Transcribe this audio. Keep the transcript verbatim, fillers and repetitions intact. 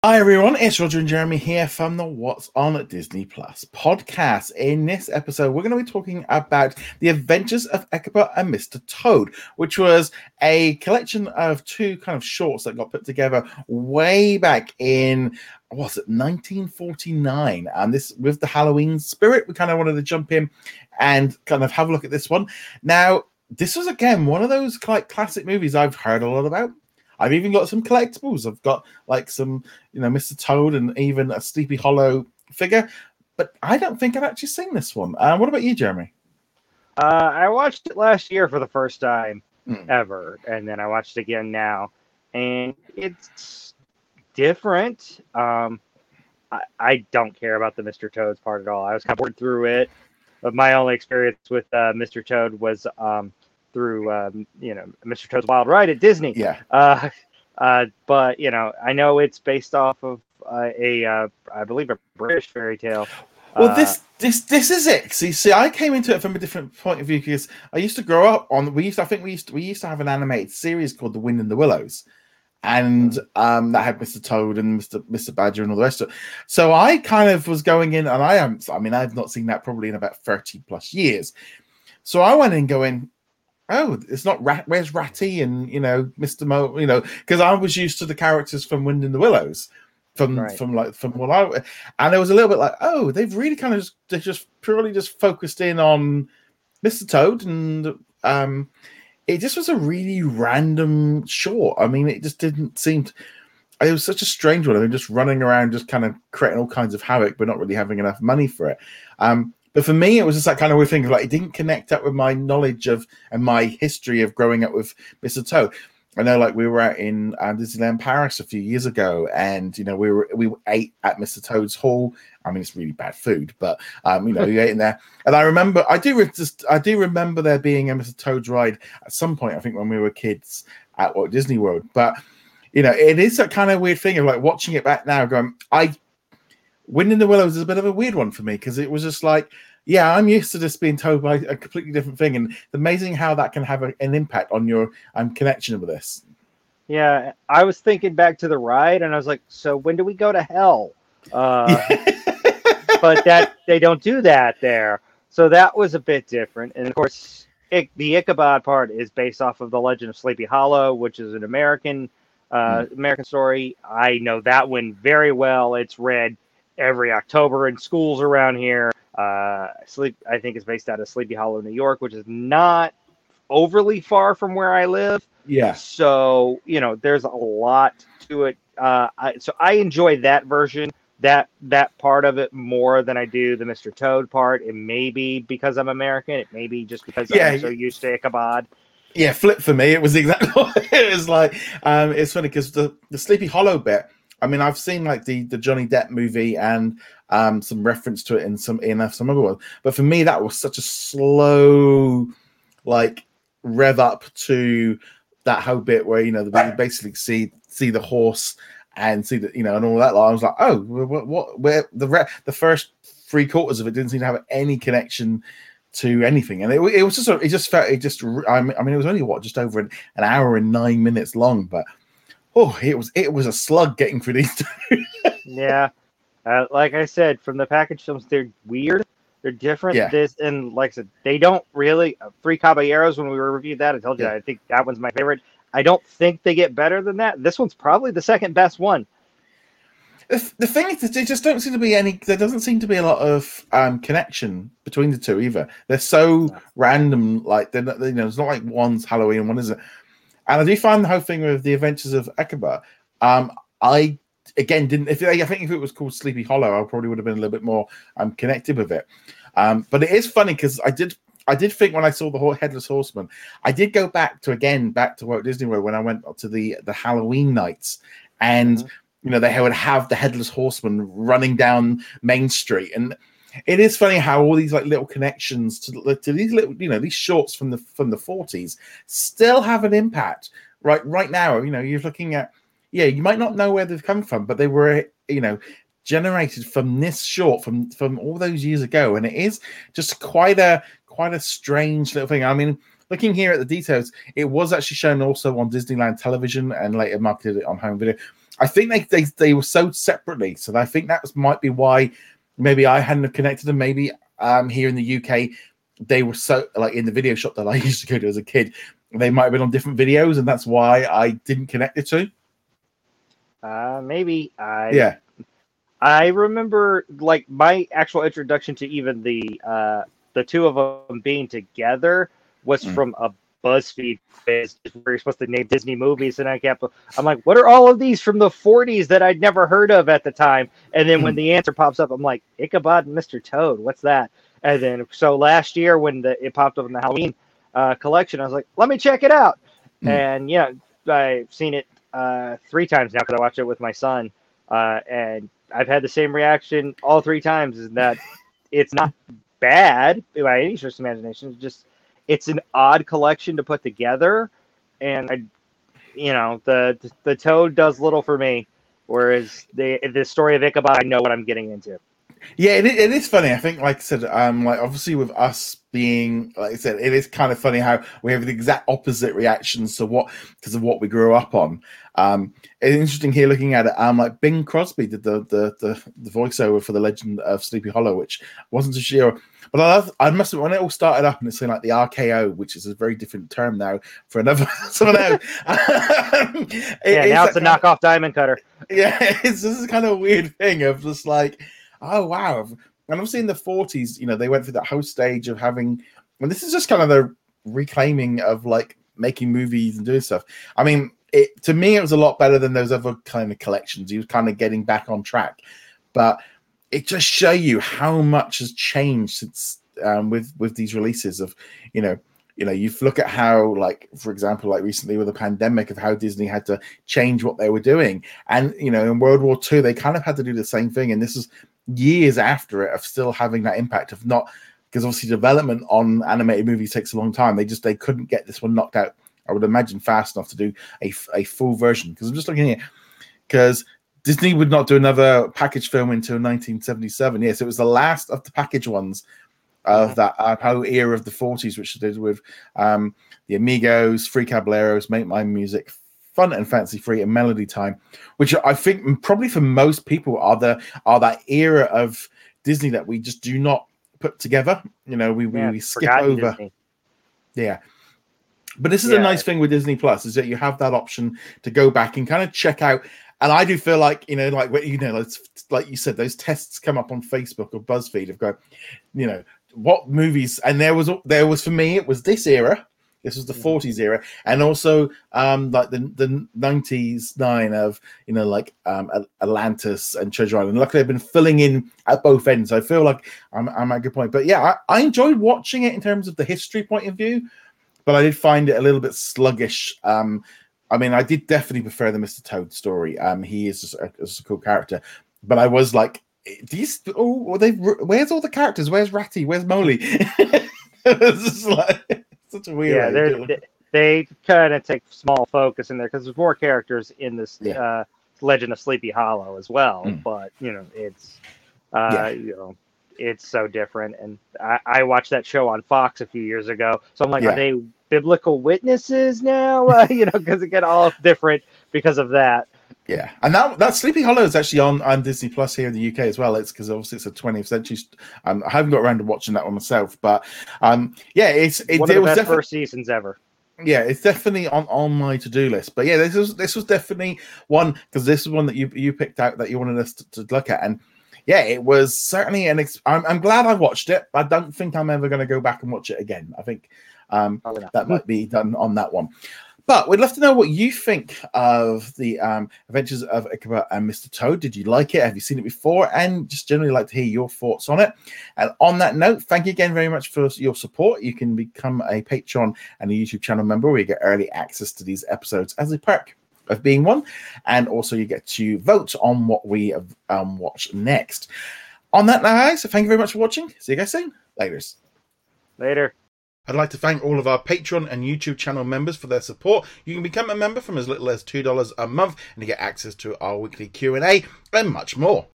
Hi everyone, it's Roger and Jeremy here from the What's On at Disney Plus podcast. In this episode, we're going to be talking about The Adventures of Ichabod and Mister Toad, which was a collection of two kind of shorts that got put together way back in, what was it, nineteen forty-nine. And this, with the Halloween spirit, we kind of wanted to jump in and kind of have a look at this one. Now, this was again one of those like classic movies I've heard a lot about. I've even got some collectibles. I've got like some, you know, Mister Toad and even a Sleepy Hollow figure, but I don't think I've actually seen this one. Uh, what about you, Jeremy? Uh, I watched it last year for the first time Mm. ever, and then I watched it again now, and it's different. Um, I, I don't care about the Mister Toad's part at all. I was kind of bored through it, but my only experience with uh, Mister Toad was um, through, um, you know, Mister Toad's Wild Ride at Disney. Yeah. Uh, uh, but, you know, I know it's based off of uh, a, uh, I believe, a British fairy tale. Well, Uh, this this this is it. See, see, I came into it from a different point of view because I used to grow up on. We used, to, I think, we used to, we used to have an animated series called The Wind in the Willows, and um, that had Mister Toad and Mister Mister Badger and all the rest of it. So I kind of was going in, and I haven't. I mean, I've not seen that probably in about thirty plus years. So I went in going, oh, it's not Rat. Where's Ratty and you know Mister Mo? You know, because I was used to the characters from Wind in the Willows, from Right. from like from what I, and it was a little bit like, oh, they've really kind of just they just purely just focused in on Mister Toad, and um, it just was a really random short. I mean, it just didn't seem. To, it was such a strange one. I mean, just running around, just kind of creating all kinds of havoc, but not really having enough money for it. Um, But for me, it was just that kind of weird thing of like it didn't connect up with my knowledge of and my history of growing up with Mister Toad. I know, like we were out in uh, Disneyland Paris a few years ago, and you know we were we ate at Mister Toad's Hall. I mean, it's really bad food, but um, you know we ate in there. And I remember, I do re- just I do remember there being a Mister Toad's ride at some point. I think when we were kids at Walt Disney World. But you know, it is that kind of weird thing of like watching it back now, going, I. Wind in the Willows is a bit of a weird one for me because it was just like, yeah, I'm used to just being told by a completely different thing, and it's amazing how that can have a, an impact on your um, connection with this. Yeah, I was thinking back to the ride, and I was like, so when do we go to hell? Uh, but that they don't do that there. So that was a bit different. And of course, it, the Ichabod part is based off of the Legend of Sleepy Hollow, which is an American uh, mm. American story. I know that one very well. It's read every October in schools around here. Uh, sleep, I think it's based out of Sleepy Hollow, New York, which is not overly far from where I live. Yeah. So, you know, there's a lot to it. Uh, I, so I enjoy that version, that that part of it more than I do the Mister Toad part. It may be because I'm American. It may be just because yeah, I'm so used to Ichabod. Yeah, flip for me. It was exactly what it was like. Um, it's funny because the, the Sleepy Hollow bit, I mean, I've seen like the, the Johnny Depp movie and um, some reference to it in some in some other one. But for me, that was such a slow, like, rev up to that whole bit where, you know, we basically see see the horse and see that, you know, and all that. I was like, oh, what, what where the re- the first three quarters of it didn't seem to have any connection to anything, and it, it was just it just felt it just. I mean, it was only what just over an, an hour and nine minutes long, but. Oh, it was it was a slug getting through these two. Yeah, uh, like I said, from the package films, they're weird, they're different. Yeah. This and like I said, they don't really uh, Three Caballeros. When we reviewed that, I told you Yeah. that I think that one's my favorite. I don't think they get better than that. This one's probably the second best one. The, the thing is, there just don't seem to be any. There doesn't seem to be a lot of um, connection between the two either. They're so yeah. random. Like they're not, you know, it's not like one's Halloween and one isn't. And I do find the whole thing with the Adventures of Ichabod. Um, I again didn't. If I think if it was called Sleepy Hollow, I probably would have been a little bit more um, connected with it. Um, but it is funny because I did. I did think when I saw the Headless Horseman, I did go back to again back to Walt Disney World when I went to the the Halloween nights, and mm-hmm. you know they would have the Headless Horseman running down Main Street, and it is funny how all these like little connections to, to these little, you know, these shorts from the from the forties still have an impact. Right, right now, you know, you're looking at, yeah, you might not know where they've come from, but they were, you know, generated from this short from from all those years ago, and it is just quite a quite a strange little thing. I mean, looking here at the details, it was actually shown also on Disneyland Television and later marketed it on home video. I think they, they they were so separately, so I think that was, might be why maybe I hadn't connected them. Maybe um, here in the U K, they were so like in the video shop that I used to go to as a kid. They might have been on different videos, and that's why I didn't connect the two. Uh, maybe I yeah. I remember like my actual introduction to even the uh, the two of them being together was mm. from a BuzzFeed quiz where you're supposed to name Disney movies, and I kept I'm like, what are all of these from the forties that I'd never heard of at the time? And then mm. when the answer pops up, I'm like, Ichabod and Mister Toad, what's that? And then so last year when the it popped up in the Halloween uh, collection, I was like, let me check it out. Mm. And yeah, I've seen it uh, three times now because I watched it with my son, uh, and I've had the same reaction all three times. Is that it's not bad by any stretch of imagination. It's just it's an odd collection to put together, and I, you know, the the Toad does little for me, whereas the the story of Ichabod, I know what I'm getting into. Yeah, it, it is funny. I think, like I said, um, like obviously with us being, like I said, it is kind of funny how we have the exact opposite reactions to what because of what we grew up on. Um, it's interesting here looking at it. Um, like Bing Crosby did the the the, the voiceover for the Legend of Sleepy Hollow, which wasn't so sure, but I love, I must have, when it all started up and it's saying like the R K O, which is a very different term now for another someone else. it, yeah, now it's a like, knockoff Diamond Cutter. Yeah, it's this is kind of a weird thing of just like. Oh wow! And obviously in the forties, you know, they went through that whole stage of having, and this is just kind of the reclaiming of like making movies and doing stuff. I mean, it to me it was a lot better than those other kind of collections. He was kind of getting back on track, but it just show you how much has changed since um, with with these releases of, you know. You know, you look at how, like, for example, like recently with the pandemic, of how Disney had to change what they were doing. And, you know, in World War Two, they kind of had to do the same thing. And this is years after it of still having that impact of not, because obviously development on animated movies takes a long time. They just, they couldn't get this one knocked out, I would imagine, fast enough to do a, a full version. Because I'm just looking here, because Disney would not do another package film until nineteen seventy-seven. Yes, it was the last of the package ones. Of that uh, whole era of the forties, which they did with um, the Amigos, Free Caballeros, Make My Music, Fun and Fancy Free, and Melody Time, which I think probably for most people are the are that era of Disney that we just do not put together. You know, we yeah, we, we skip over. Disney. Yeah, but this is yeah. a nice thing with Disney Plus is that you have that option to go back and kind of check out. And I do feel like, you know, like you know, like you said, those tests come up on Facebook or BuzzFeed of go, you know. What movies, and there was there was for me it was this era, this was the forties era, and also um like the the nineties nine of, you know, like um Atlantis and Treasure Island. Luckily I've been filling in at both ends, so I feel like I'm, I'm at a good point. But yeah, I, I enjoyed watching it in terms of the history point of view, but I did find it a little bit sluggish. um I mean, I did definitely prefer the Mister Toad story. um he is just a, just a cool character, but I was like, these oh they where's all the characters? Where's Ratty? Where's Molly? It's just like such a weird. Yeah, they they kind of take small focus in there because there's more characters in this yeah. uh, Legend of Sleepy Hollow as well. Mm. But you know, it's uh, yeah. you know, it's so different. And I, I watched that show on Fox a few years ago, so I'm like, yeah. are they biblical witnesses now? Uh, you know, because it get all different because of that. Yeah, and that that Sleepy Hollow is actually on, on Disney Plus here in the U K as well. It's because obviously it's a twentieth century. Um, I haven't got around to watching that one myself, but um, yeah, it's it, one it of the was best defi- first seasons ever. Yeah, it's definitely on, on my to do list. But yeah, this was this was definitely one because this is one that you you picked out that you wanted us to, to look at, and yeah, it was certainly an. Ex- I'm I'm glad I watched it. I don't think I'm ever going to go back and watch it again. I think um, that might be done on that one. But we'd love to know what you think of the um, Adventures of Ichabod and Mister Toad. Did you like it? Have you seen it before? And just generally like to hear your thoughts on it. And on that note, thank you again very much for your support. You can become a Patreon and a YouTube channel member where you get early access to these episodes as a perk of being one. And also you get to vote on what we um, watch next. On that now, guys, so thank you very much for watching. See you guys soon. Laters. Later. I'd like to thank all of our Patreon and YouTube channel members for their support. You can become a member from as little as two dollars a month and you get access to our weekly Q and A and much more.